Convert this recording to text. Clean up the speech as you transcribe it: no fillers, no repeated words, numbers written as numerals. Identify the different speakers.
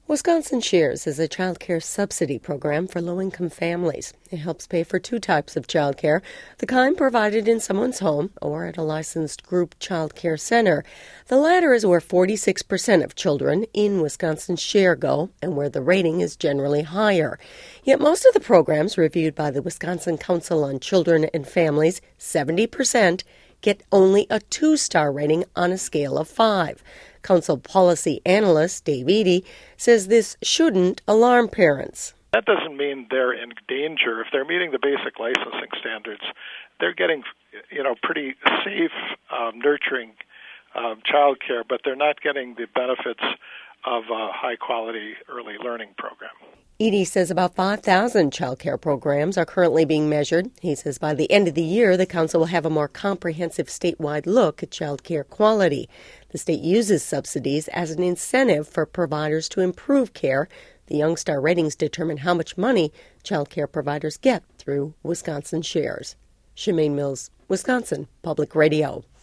Speaker 1: Wisconsin Shares is a child care subsidy program for low-income families. It helps pay for two types of child care, the kind provided in someone's home or at a licensed group child care center. The latter is where 46% of children in Wisconsin Share go and where the rating is generally higher. Yet most of the programs reviewed by the Wisconsin Council on Children and Families, 70%, get only a 2-star rating on a scale of 5. Council policy analyst Dave Eady says this shouldn't alarm parents.
Speaker 2: That doesn't mean they're in danger. If they're meeting the basic licensing standards, they're getting, pretty safe, nurturing child care, but they're not getting the benefits of a high-quality early learning program.
Speaker 1: Eady says about 5,000 child care programs are currently being measured. He says by the end of the year, the council will have a more comprehensive statewide look at child care quality. The state uses subsidies as an incentive for providers to improve care. The Youngstar ratings determine how much money child care providers get through Wisconsin Shares. Shemaine Mills, Wisconsin Public Radio.